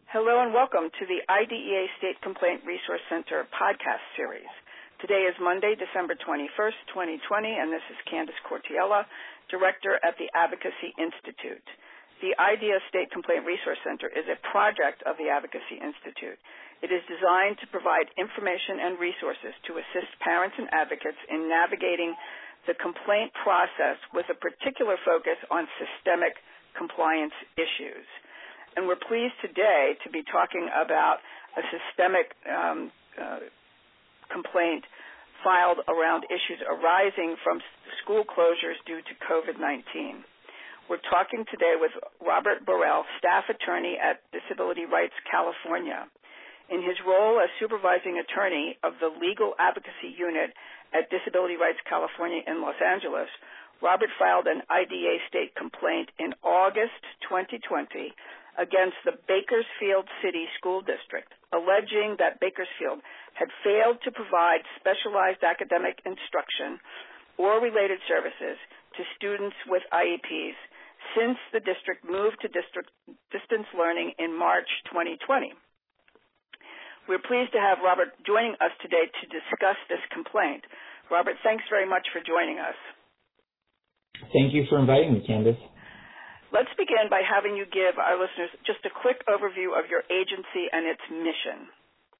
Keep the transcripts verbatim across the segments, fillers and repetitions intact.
Hello and welcome to the I D E A State Complaint Resource Center podcast series. Today is Monday, December twenty-first, twenty twenty, and this is Candace Cortiella, Director at the Advocacy Institute. The I D E A State Complaint Resource Center is a project of the Advocacy Institute. It is designed to provide information and resources to assist parents and advocates in navigating the complaint process with a particular focus on systemic compliance issues. And we're pleased today to be talking about a systemic um, uh, complaint filed around issues arising from school closures due to COVID nineteen. We're talking today with Robert Burrell, staff attorney at Disability Rights California. In his role as supervising attorney of the Legal Advocacy Unit at Disability Rights California in Los Angeles, Robert filed an I D E A state complaint in August twenty twenty against the Bakersfield City School District, alleging that Bakersfield had failed to provide specialized academic instruction or related services to students with I E Ps since the district moved to district distance learning in March twenty twenty. We're pleased to have Robert joining us today to discuss this complaint. Robert, thanks very much for joining us. Thank you for inviting me, Candace. Let's begin by having you give our listeners just a quick overview of your agency and its mission.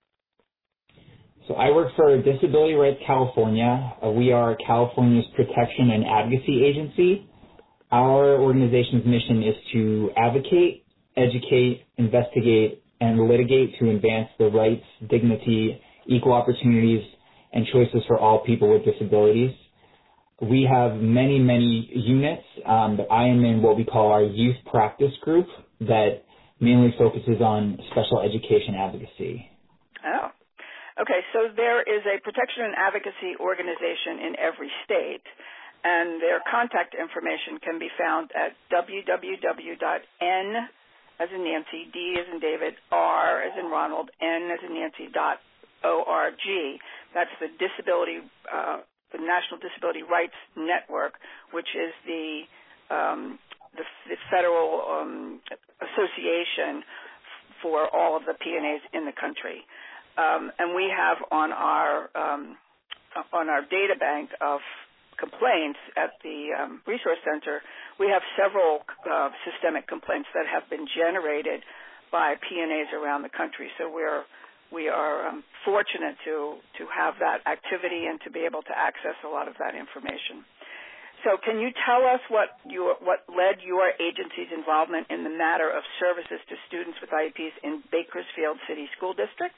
So I work for Disability Rights California. Uh, we are California's protection and advocacy agency. Our organization's mission is to advocate, educate, investigate, and litigate to advance the rights, dignity, equal opportunities, and choices for all people with disabilities. We have many, many units, um, but I am in what we call our youth practice group that mainly focuses on special education advocacy. Oh, okay. So there is a protection and advocacy organization in every state, and their contact information can be found at w w w dot n as in Nancy, D as in David, R as in Ronald, N as in Nancy dot org. That's the disability uh, the National Disability Rights Network, which is the um, the, the federal um, association for all of the P N As in the country. Um, and we have on our um, on our data bank of complaints at the um, Resource Center, we have several uh, systemic complaints that have been generated by P N As around the country. So we're We are um, fortunate to, to have that activity and to be able to access a lot of that information. So can you tell us what, your, what led your agency's involvement in the matter of services to students with I E Ps in Bakersfield City School District?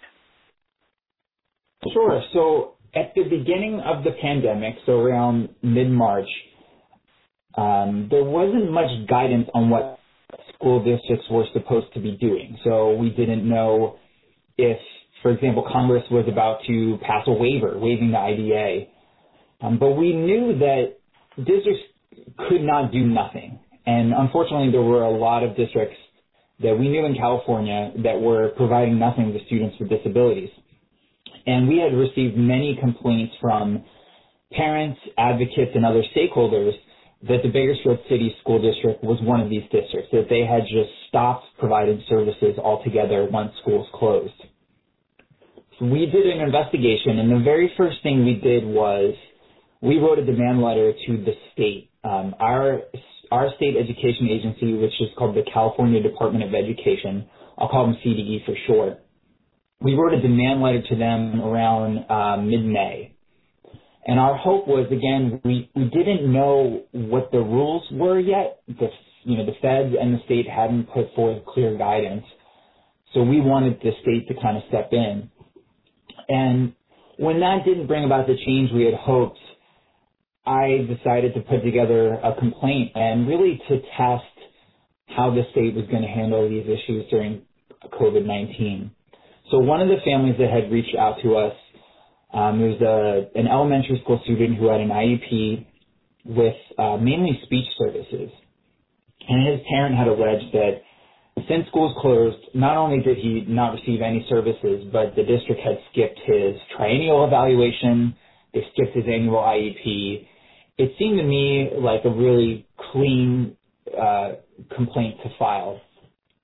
Sure. So at the beginning of the pandemic, so around mid-March, um, there wasn't much guidance on what school districts were supposed to be doing. So we didn't know if, for example, Congress was about to pass a waiver, waiving the I D E A. Um, but we knew that districts could not do nothing. And unfortunately, there were a lot of districts that we knew in California that were providing nothing to students with disabilities. And we had received many complaints from parents, advocates, and other stakeholders that the Bakersfield City School District was one of these districts, that they had just stopped providing services altogether once schools closed. We did an investigation, and the very first thing we did was we wrote a demand letter to the state. Um, our our state education agency, which is called the California Department of Education, I'll call them C D E for short. We wrote a demand letter to them around uh, mid-May. And our hope was, again, we, we didn't know what the rules were yet. The, you know, the feds and the state hadn't put forth clear guidance. So we wanted the state to kind of step in. And when that didn't bring about the change we had hoped, I decided to put together a complaint and really to test how the state was going to handle these issues during COVID nineteen. So one of the families that had reached out to us, um, was a, an elementary school student who had an I E P with uh, mainly speech services. And his parent had alleged that since schools closed, not only did he not receive any services, but the district had skipped his triennial evaluation, they skipped his annual I E P. It seemed to me like a really clean uh, complaint to file.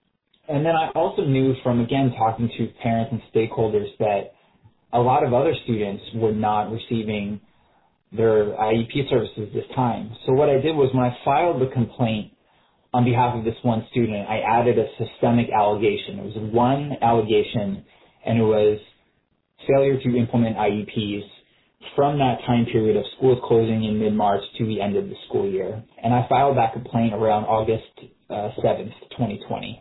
And then I also knew from, again, talking to parents and stakeholders that a lot of other students were not receiving their I E P services this time. So what I did was when I filed the complaint on behalf of this one student, I added a systemic allegation. It was one allegation, and it was failure to implement I E Ps from that time period of schools closing in mid-March to the end of the school year. And I filed that complaint around August uh, seventh, twenty twenty.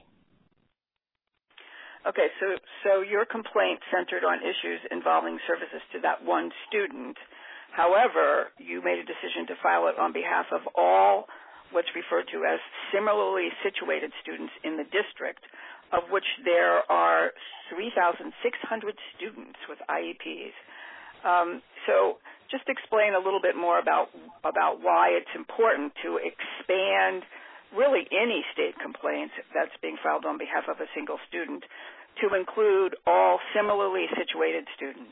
Okay, so so your complaint centered on issues involving services to that one student. However, you made a decision to file it on behalf of all what's referred to as similarly situated students in the district, of which there are three thousand six hundred students with I E Ps. Um, so just explain a little bit more about about why it's important to expand really any state complaint that's being filed on behalf of a single student to include all similarly situated students.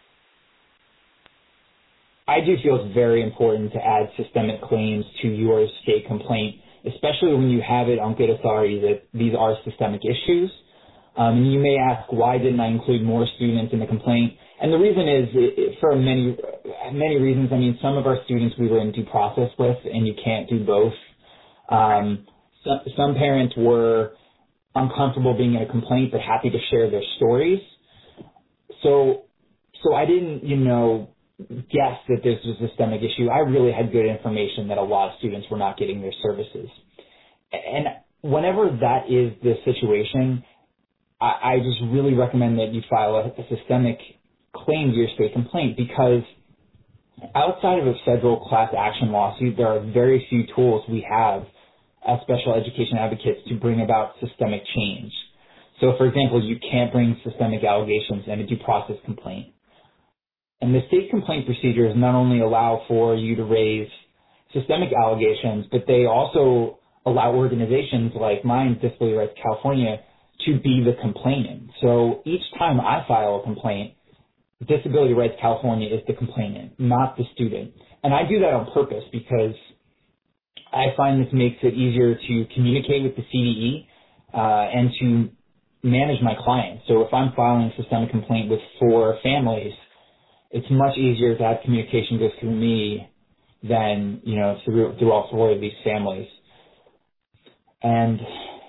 I do feel it's very important to add systemic claims to your state complaint, especially when you have it on good authority that these are systemic issues. Um, and you may ask, why didn't I include more students in the complaint? And the reason is, it, it, for many many reasons. I mean, some of our students we were in due process with, and you can't do both. Um, some, some parents were uncomfortable being in a complaint but happy to share their stories. So, so I didn't, you know, guess that this was a systemic issue. I really had good information that a lot of students were not getting their services. And whenever that is the situation, I, I just really recommend that you file a, a systemic claim to your state complaint, because outside of a federal class action lawsuit, there are very few tools we have as special education advocates to bring about systemic change. So, for example, you can't bring systemic allegations in a due process complaint. And the state complaint procedures not only allow for you to raise systemic allegations, but they also allow organizations like mine, Disability Rights California, to be the complainant. So each time I file a complaint, Disability Rights California is the complainant, not the student. And I do that on purpose because I find this makes it easier to communicate with the C D E uh, and to manage my clients. So if I'm filing a systemic complaint with four families, it's much easier to have communication go through me than, you know, through, through all four of these families. And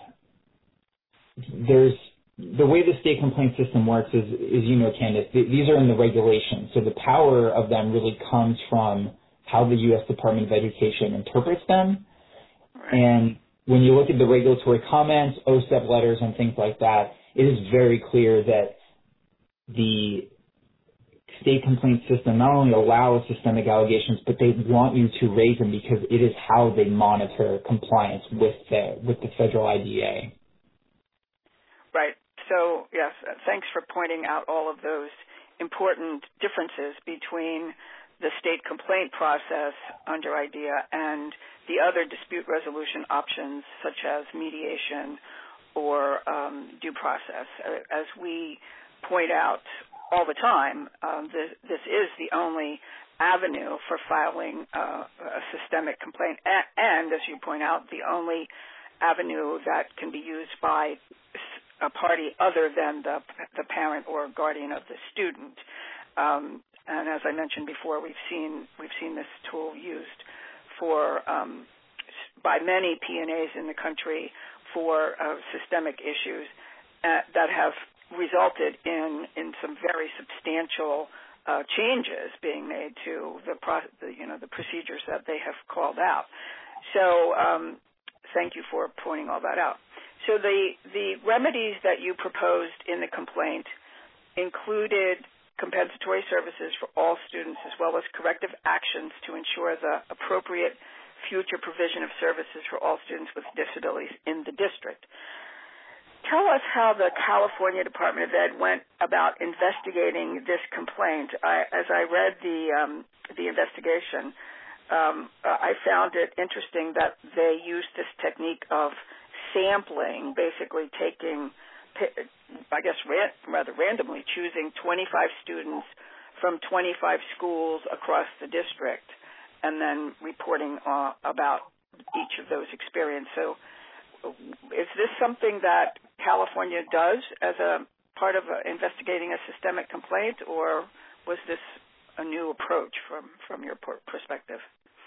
there's the way the state complaint system works is, is you know, Candace, th- these are in the regulations. So the power of them really comes from how the U S Department of Education interprets them. Right. And when you look at the regulatory comments, O S E P letters, and things like that, it is very clear that the state complaint system not only allows systemic allegations, but they want you to raise them because it is how they monitor compliance with the, with the federal I D A. Right. So, yes, thanks for pointing out all of those important differences between the state complaint process under IDEA and the other dispute resolution options such as mediation or um, due process. As we point out all the time, um, this, this is the only avenue for filing uh, a systemic complaint and, and, as you point out, the only avenue that can be used by a party other than the, the parent or guardian of the student. Um, and as I mentioned before, we've seen we've seen this tool used for um, by many P N As in the country for uh, systemic issues uh, that have resulted in in some very substantial uh, changes being made to the, pro- the you know the procedures that they have called out. So um, thank you for pointing all that out. So the, the remedies that you proposed in the complaint included compensatory services for all students as well as corrective actions to ensure the appropriate future provision of services for all students with disabilities in the district. Tell us how the California Department of Ed went about investigating this complaint. I, as I read the, um, the investigation, um, I found it interesting that they used this technique of sampling, basically taking, I guess, ran, rather randomly choosing twenty-five students from twenty-five schools across the district and then reporting uh, about each of those experiences. So is this something that California does as a part of uh, investigating a systemic complaint, or was this a new approach from, from your perspective?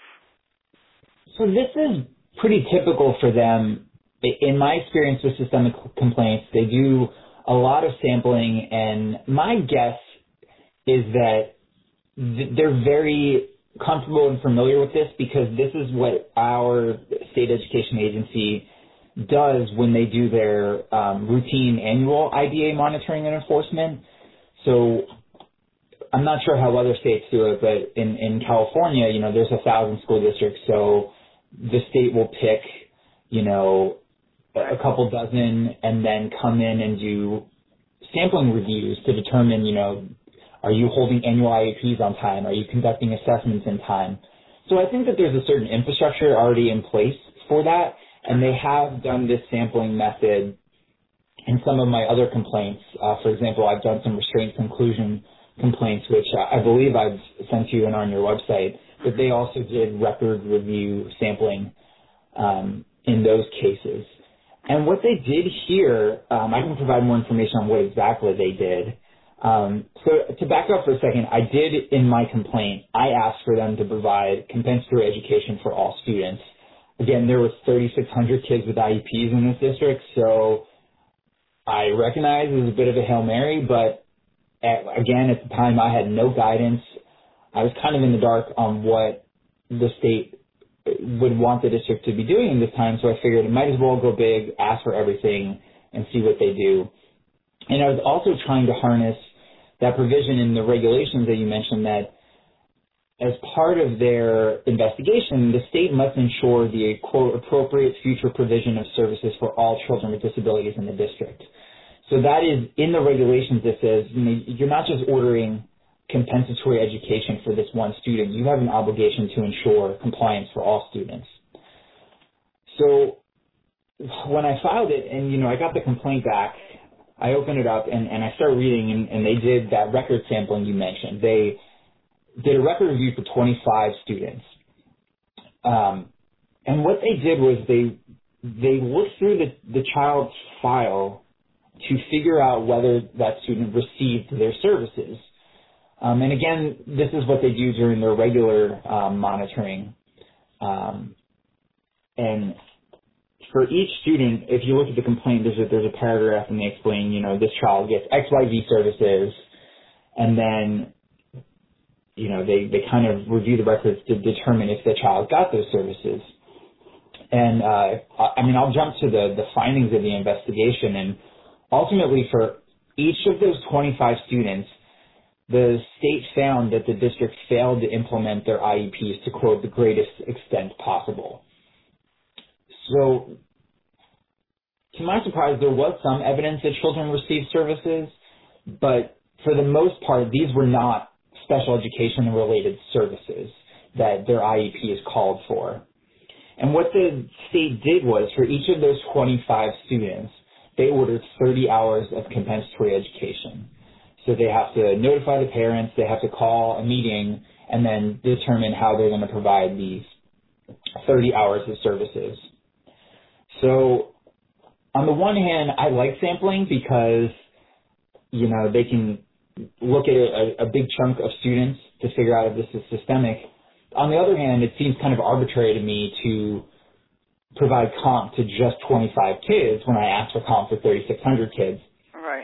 So this is pretty typical for them. In my experience with systemic complaints, they do a lot of sampling, and my guess is that they're very comfortable and familiar with this because this is what our state education agency does when they do their um, routine annual I D A monitoring and enforcement. So I'm not sure how other states do it, but in, in California, you know, there's a thousand school districts, so the state will pick, you know, a couple dozen and then come in and do sampling reviews to determine, you know, are you holding annual I E Ps on time? Are you conducting assessments in time? So I think that there's a certain infrastructure already in place for that, and they have done this sampling method in some of my other complaints. Uh, for example, I've done some restraint conclusion complaints, which uh, I believe I've sent you in on your website, but they also did record review sampling um, in those cases. And what they did here, um, I can provide more information on what exactly they did. Um, so to back up for a second, I did in my complaint, I asked for them to provide compensatory education for all students. Again, there was thirty-six hundred kids with I E Ps in this district, so I recognize it was a bit of a Hail Mary, but at, again, at the time I had no guidance. I was kind of in the dark on what the state would want the district to be doing this time, so I figured it might as well go big, ask for everything, and see what they do. And I was also trying to harness that provision in the regulations that you mentioned that as part of their investigation, the state must ensure the, quote, appropriate future provision of services for all children with disabilities in the district. So that is in the regulations that says, you know, you're not just ordering compensatory education for this one student. You have an obligation to ensure compliance for all students. So when I filed it and, you know, I got the complaint back, I opened it up and, and I started reading, and, and they did that record sampling you mentioned. They did a record review for twenty-five students. Um, and what they did was they they looked through the, the child's file to figure out whether that student received their services. Um, and again, this is what they do during their regular um, monitoring. Um, and for each student, if you look at the complaint, there's a, there's a paragraph and they explain, you know, this child gets X Y Z services, and then, you know, they, they kind of review the records to determine if the child got those services. And, uh, I mean, I'll jump to the, the findings of the investigation, and ultimately for each of those twenty-five students, the state found that the district failed to implement their I E Ps to, quote, the greatest extent possible. So, to my surprise, there was some evidence that children received services, but for the most part, these were not special education-related services that their I E P is called for. And what the state did was, for each of those twenty-five students, they ordered thirty hours of compensatory education. So they have to notify the parents, they have to call a meeting, and then determine how they're going to provide these thirty hours of services. So on the one hand, I like sampling because, you know, they can look at a, a big chunk of students to figure out if this is systemic. On the other hand, it seems kind of arbitrary to me to provide comp to just twenty-five kids when I ask for comp for thirty-six hundred kids. Right.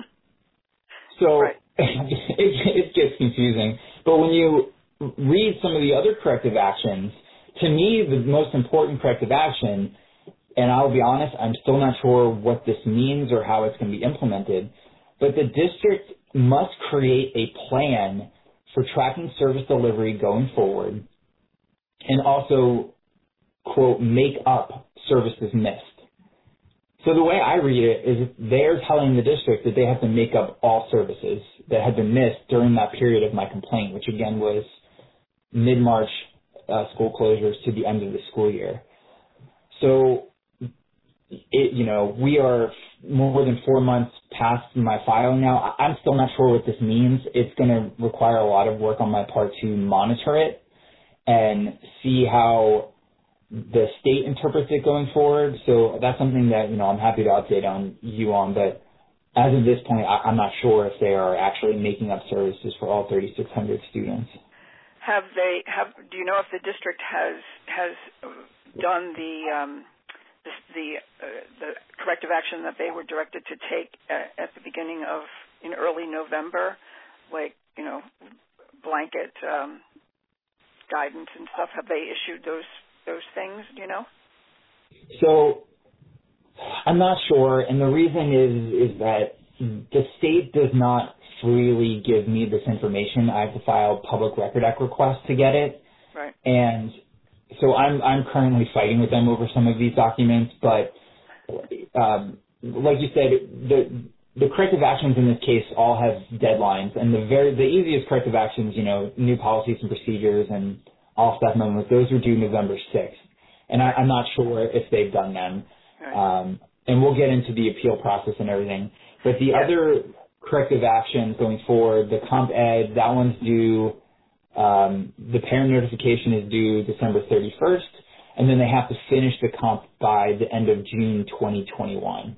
So right. it, it gets confusing. But when you read some of the other corrective actions, to me, the most important corrective action, and I'll be honest, I'm still not sure what this means or how it's going to be implemented, but the district must create a plan for tracking service delivery going forward and also, quote, make up services missed. So the way I read it is they're telling the district that they have to make up all services that had been missed during that period of my complaint, which again was mid-March uh, school closures to the end of the school year. So, it, you know, we are more than four months past my filing now. I'm still not sure what this means. It's going to require a lot of work on my part to monitor it and see how the state interprets it going forward. So that's something that, you know, I'm happy to update on you on, but as of this point, I, I'm not sure if they are actually making up services for all thirty-six hundred students. Have they, have, do you know if the district has, has done the, um, the, the, uh, the corrective action that they were directed to take at, at the beginning of, in early November, like, you know, blanket, um, guidance and stuff? Have they issued those, those things, do you know? So I'm not sure, and the reason is, is that the state does not freely give me this information. I have to file Public Record Act requests to get it. Right. And so I'm I'm currently fighting with them over some of these documents, but um, like you said, the the corrective actions in this case all have deadlines, and the very the easiest corrective actions, you know, new policies and procedures and all staff memos, those are due November sixth, and I, I'm not sure if they've done them. Right. Um, and we'll get into the appeal process and everything, but the yes. other corrective actions going forward, the comp ed, that one's due, um, the parent notification is due December thirty-first, and then they have to finish the comp by the end of June twenty twenty-one.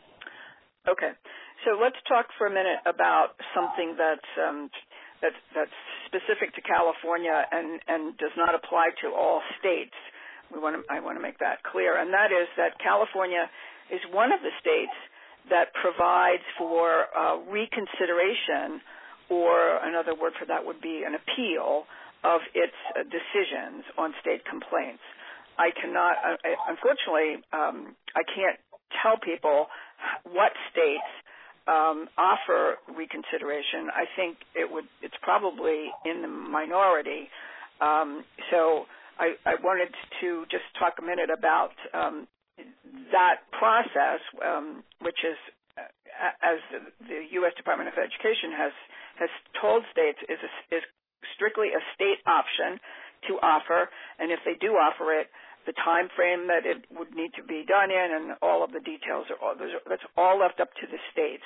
Okay. So let's talk for a minute about something that's, um, that's, that's specific to California and, and does not apply to all states. We want to, I want to make that clear, and that is that California is one of the states that provides for uh, reconsideration, or another word for that would be an appeal of its uh, decisions on state complaints. I cannot, uh, unfortunately, um, I can't tell people what states um, offer reconsideration. I think it would, it's probably in the minority. Um, so I, I wanted to just talk a minute about um, that process, um, which is, uh, as the U S Department of Education has has told states, is a, is strictly a state option to offer, and if they do offer it, the time frame that it would need to be done in, and all of the details are all, those are, that's all left up to the states.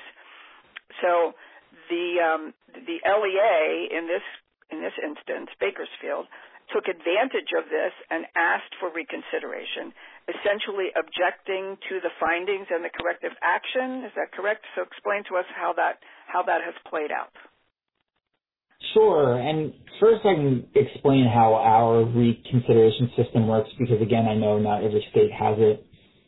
So the um, the L E A in this in this instance, Bakersfield, took advantage of this and asked for reconsideration, essentially objecting to the findings and the corrective action. Is that correct? So explain to us how that how that has played out. Sure. And first I can explain how our reconsideration system works, because again, I know not every state has it.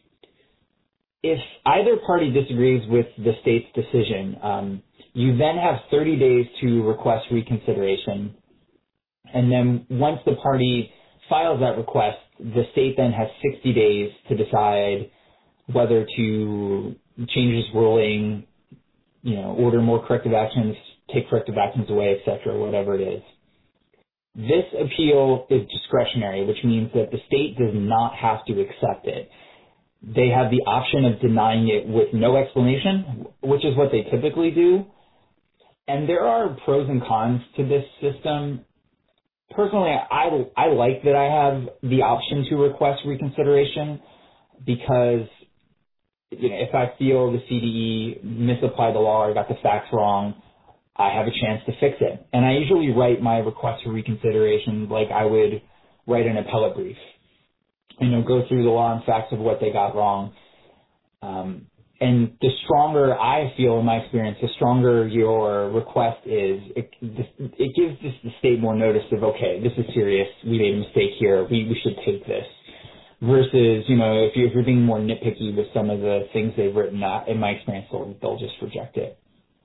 If either party disagrees with the state's decision, um, you then have thirty days to request reconsideration. And then once the party files that request, the state then has sixty days to decide whether to change its ruling, you know, order more corrective actions, take corrective actions away, et cetera, whatever it is. This appeal is discretionary, which means that the state does not have to accept it. They have the option of denying it with no explanation, which is what they typically do. And there are pros and cons to this system. Personally, I, I like that I have the option to request reconsideration, because you know, if I feel the C D E misapplied the law or got the facts wrong, I have a chance to fix it. And I usually write my request for reconsideration like I would write an appellate brief. You know, go through the law and facts of what they got wrong. Um, and the stronger I feel, in my experience, the stronger your request is, it, it gives this, the state more notice of, okay, this is serious, we made a mistake here, we, we should take this. Versus, you know, if you're, if you're being more nitpicky with some of the things they've written, uh, in my experience, they'll, they'll just reject it.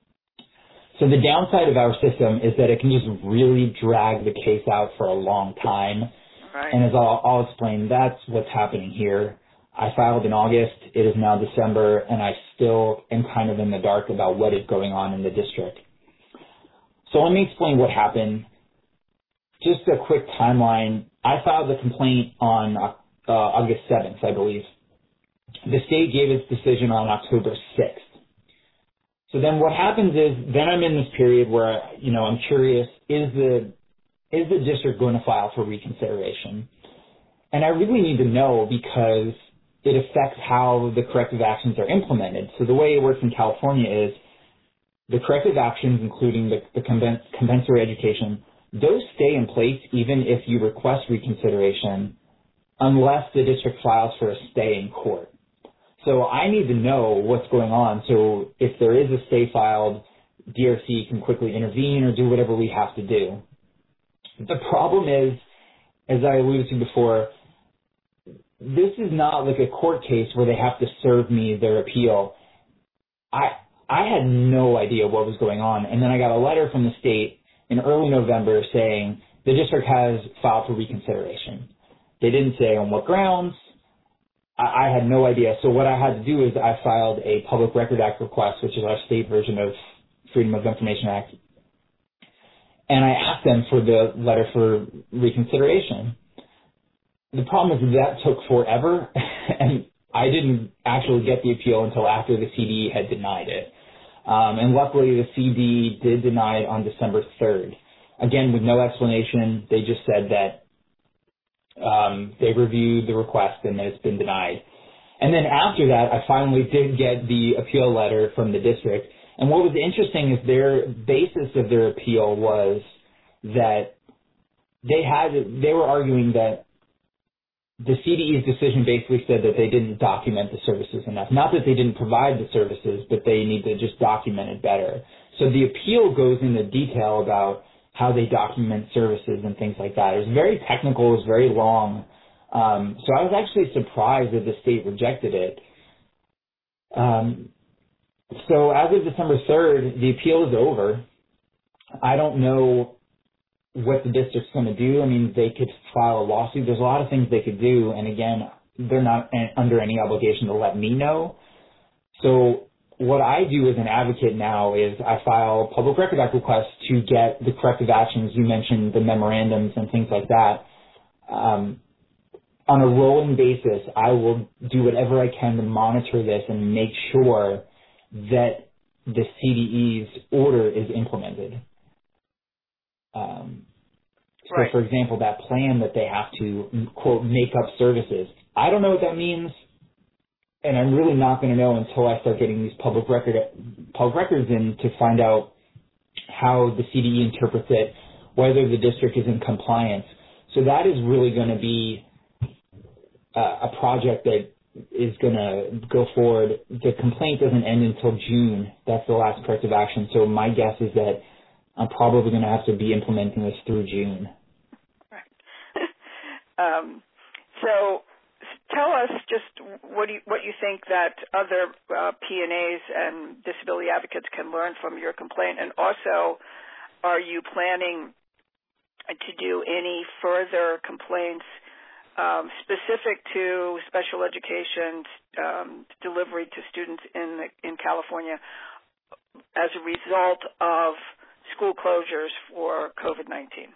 So the downside of our system is that it can just really drag the case out for a long time. Right. And as I'll, I'll explain, that's what's happening here. I filed in August. It is now December, and I still am kind of in the dark about what is going on in the district. So let me explain what happened. Just a quick timeline. I filed the complaint on uh, August seventh, I believe. The state gave its decision on October sixth. So then what happens is, then I'm in this period where, you know, I'm curious, is the is the district going to file for reconsideration? And I really need to know, because it affects how the corrective actions are implemented. So the way it works in California is the corrective actions, including the, the compensatory education, those stay in place even if you request reconsideration unless the district files for a stay in court. So I need to know what's going on. So if there is a stay filed, D R C can quickly intervene or do whatever we have to do. The problem is, as I alluded to before, this is not like a court case where they have to serve me their appeal. I I had no idea what was going on. And then I got a letter from the state in early November saying the district has filed for reconsideration. They didn't say on what grounds. I, I had no idea. So what I had to do is I filed a Public Record Act request, which is our state version of Freedom of Information Act. And I asked them for the letter for reconsideration. The problem is that took forever, and I didn't actually get the appeal until after the C D E had denied it. Um, and luckily, the C D E did deny it on December third. Again, with no explanation, they just said that um, they reviewed the request and that it's been denied. And then after that, I finally did get the appeal letter from the district. And what was interesting is their basis of their appeal was that they had they were arguing that the C D E's decision basically said that they didn't document the services enough. Not that they didn't provide the services, but they need to just document it better. So the appeal goes into detail about how they document services and things like that. It was very technical. It was very long. Um, so I was actually surprised that the state rejected it. Um, so as of December third, the appeal is over. I don't know what the district's going to do. I mean, they could file a lawsuit. There's a lot of things they could do. And again, they're not under any obligation to let me know. So what I do as an advocate now is I file Public Record Act requests to get the corrective actions. You mentioned the memorandums and things like that. Um, on a rolling basis, I will do whatever I can to monitor this and make sure that the C D E's order is implemented. Um, so, right. For example, that plan that they have to, quote, make up services. I don't know what that means, and I'm really not going to know until I start getting these public record public records in to find out how the C D E interprets it, whether the district is in compliance. So that is really going to be uh, a project that is going to go forward. The complaint doesn't end until June. That's the last corrective action. So my guess is that I'm probably going to have to be implementing this through June. Right. um, so tell us just what, do you, what you think that other uh, P N As and disability advocates can learn from your complaint, and also are you planning to do any further complaints um, specific to special education um, delivery to students in, the, in California as a result of school closures for COVID nineteen?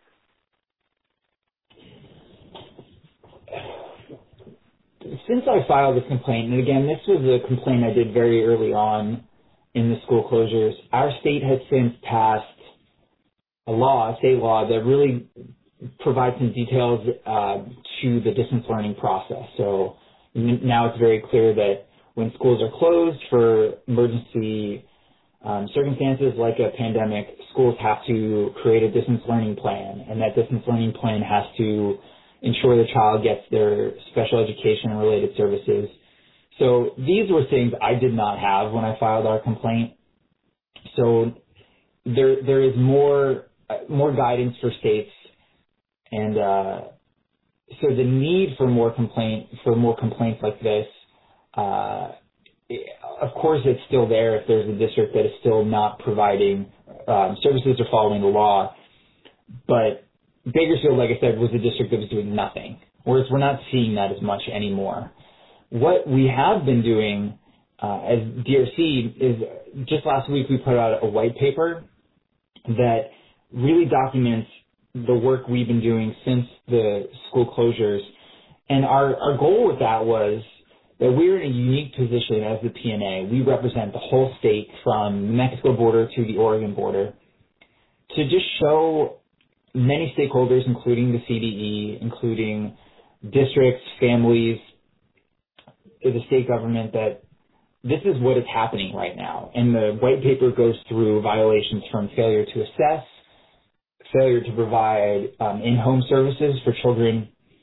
Since I filed this complaint, and again, this was a complaint I did very early on in the school closures, our state has since passed a law, a state law, that really provides some details uh, to the distance learning process. So now it's very clear that when schools are closed for emergency Um, circumstances like a pandemic, schools have to create a distance learning plan, and that distance learning plan has to ensure the child gets their special education and related services. So these were things I did not have when I filed our complaint. So there there is more uh, more guidance for states, and uh, so the need for more complaint for more complaints like this. Uh, Of course, it's still there if there's a district that is still not providing um, services or following the law. But Bakersfield, like I said, was a district that was doing nothing, whereas we're not seeing that as much anymore. What we have been doing uh, as D R C is just last week we put out a white paper that really documents the work we've been doing since the school closures. And our, our goal with that was that we're in a unique position as the P N A. We represent the whole state from the Mexico border to the Oregon border to just show many stakeholders, including the C D E, including districts, families, the state government, that this is what is happening right now. And the white paper goes through violations from failure to assess, failure to provide um, in-home services for children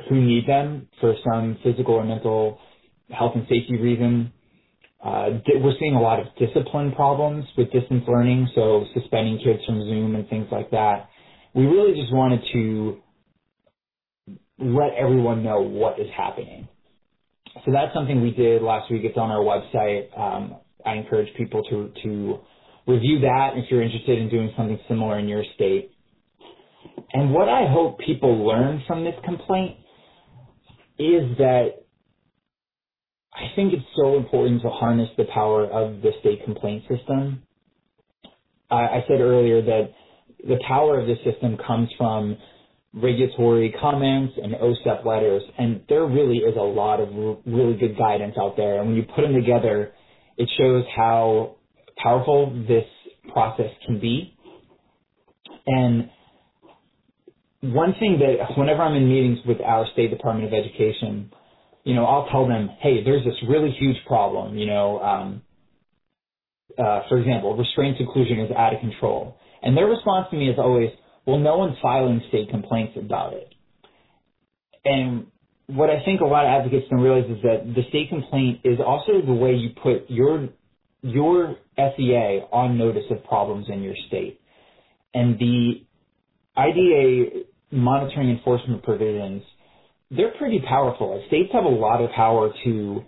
who need them for some physical or mental health and safety reason. Uh, we're seeing a lot of discipline problems with distance learning, so suspending kids from Zoom and things like that. We really just wanted to let everyone know what is happening. So that's something we did last week. It's on our website. Um, I encourage people to, to review that if you're interested in doing something similar in your state. And what I hope people learn from this complaint is that I think it's so important to harness the power of the state complaint system. I, I said earlier that the power of the system comes from regulatory comments and O S E P letters, and there really is a lot of r- really good guidance out there. And when you put them together, it shows how powerful this process can be. And one thing that whenever I'm in meetings with our State Department of Education, you know, I'll tell them, hey, there's this really huge problem, you know, um, uh, for example, restraint seclusion is out of control. And their response to me is always, well, no one's filing state complaints about it. And what I think a lot of advocates don't realize is that the state complaint is also the way you put your your S E A on notice of problems in your state. And the I D A monitoring enforcement provisions, they're pretty powerful. States have a lot of power to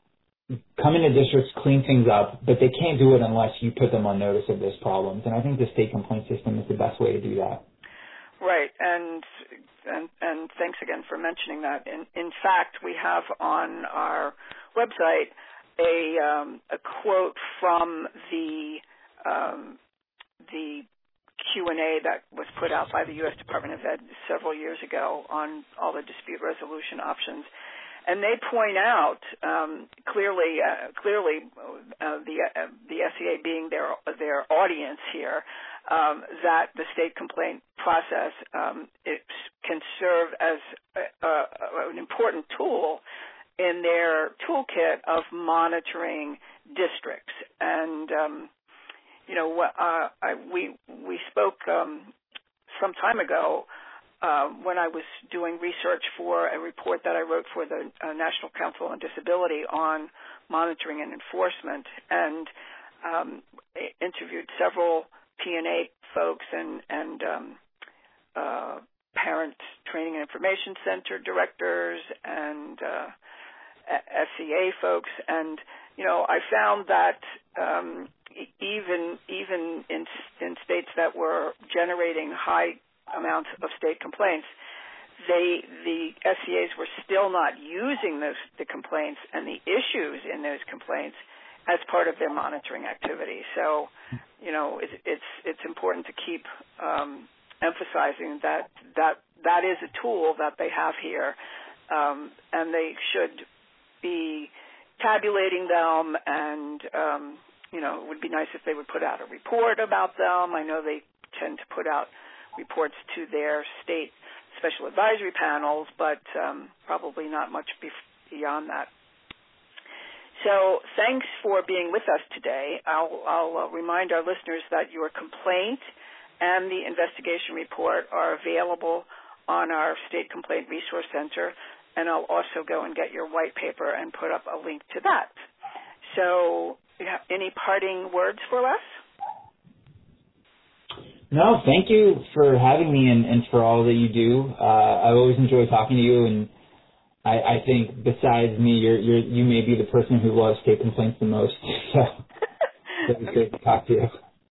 come into districts, clean things up, but they can't do it unless you put them on notice of those problems. And I think the state complaint system is the best way to do that. Right, and and, and thanks again for mentioning that. In, in fact, we have on our website a um, a quote from the um, the Q and A that was put out by the U S Department of Ed several years ago on all the dispute resolution options. And they point out um, clearly, uh, clearly, uh, the uh, the S E A being their their audience here, um, that the state complaint process um, it can serve as a, a, an important tool in their toolkit of monitoring districts. And um, you know, uh, I, we we spoke um, some time ago. Uh, when I was doing research for a report that I wrote for the uh, National Council on Disability on monitoring and enforcement, and um, interviewed several P N A folks and, and um, uh, parent training and information center directors and uh, S E A folks, and you know, I found that um, even even in in states that were generating high amounts of state complaints, they the S E As were still not using those the complaints and the issues in those complaints as part of their monitoring activity. So, you know, it, it's it's important to keep um, emphasizing that that that is a tool that they have here, um, and they should be tabulating them. And um, you know, it would be nice if they would put out a report about them. I know they tend to put out reports to their state special advisory panels, but um, probably not much beyond that. So thanks for being with us today. I'll, I'll uh, remind our listeners that your complaint and the investigation report are available on our State Complaint Resource Center, and I'll also go and get your white paper and put up a link to that. So you have any parting words for us? No, thank you for having me and, and for all that you do. Uh, I always enjoy talking to you, and I, I think besides me, you're, you're, you may be the person who loves state complaints the most. So it was great to talk to you.